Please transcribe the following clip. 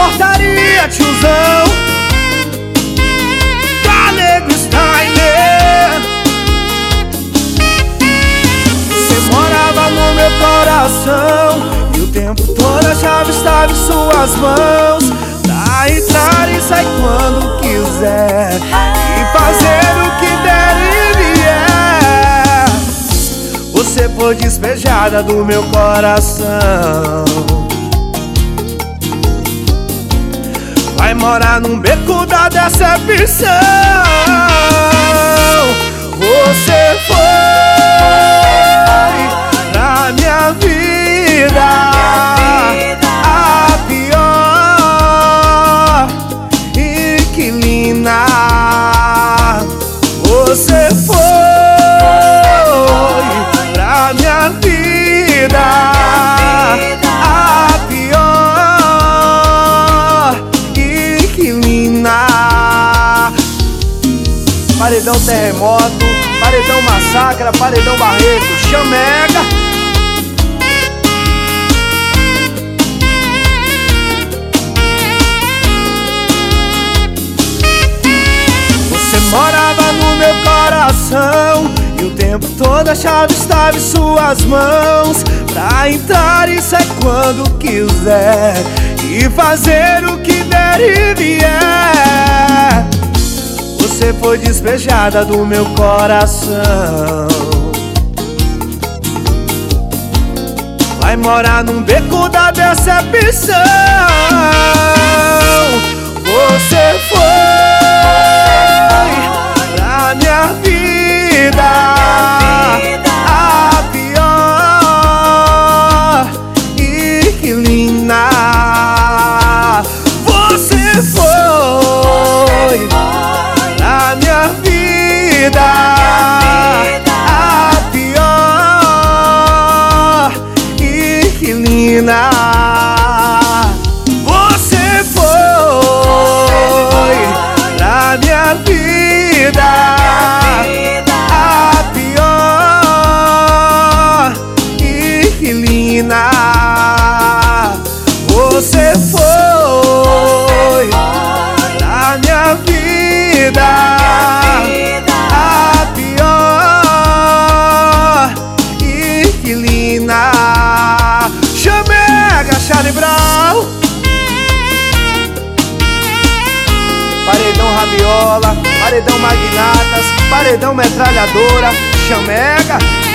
portaria, tiozão, da Nego Style. Você morava no meu coração e o tempo todo a chave estava em suas mãos, pra entrar e sair quando quiser e fazer o que der e vier. Você foi despejada do meu coração, vai morar num beco da decepção. Você foi pra minha vida a pior inquilina. Você foi pra minha vida a pior inquilina. Paredão Terremoto, Paredão Massacra, Paredão Barreto, Chamega. Você morava no meu coração e o tempo todo a chave estava em suas mãos, pra entrar e sair quando quiser e fazer o que der e vier. Você foi despejada do meu coração, vai morar num beco da decepção. Você foi pra minha vida a pior inquilina. Você foi pra minha vida a pior inquilina. Você foi pra minha vida a pior inquilina. Você foi pra minha vida a pior inquilina. Chamega, Charlie Brown, Paredão Rabiola, Paredão Magnatas, Paredão Metralhadora, Chamega.